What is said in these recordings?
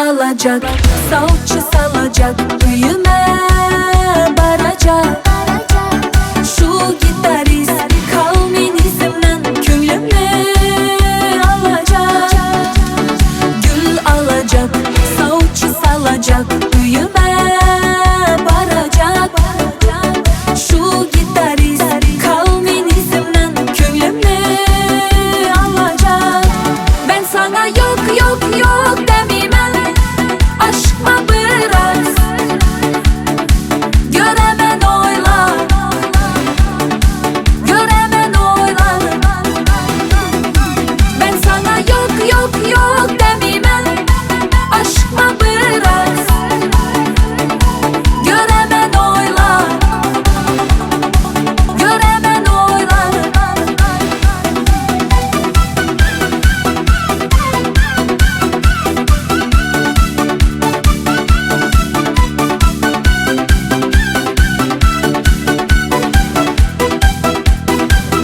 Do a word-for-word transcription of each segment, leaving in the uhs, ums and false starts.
alacak, salça salacak, düğüme baracak. Şu gitarist kalminizmden könlümü alacak. Gül alacak, salça salacak, düğüme baracak. Şu gitarist kalminizmden könlümü alacak. Ben sana yok yok yok demeyemem, aşkma biraz göremen oyla, göremen oyla. Ben sana yok yok yok demeyemem, aşkma biraz göremen oyla, göremen oyla.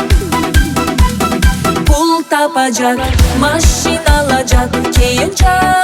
Pul tapacak, maşin alacak, keyince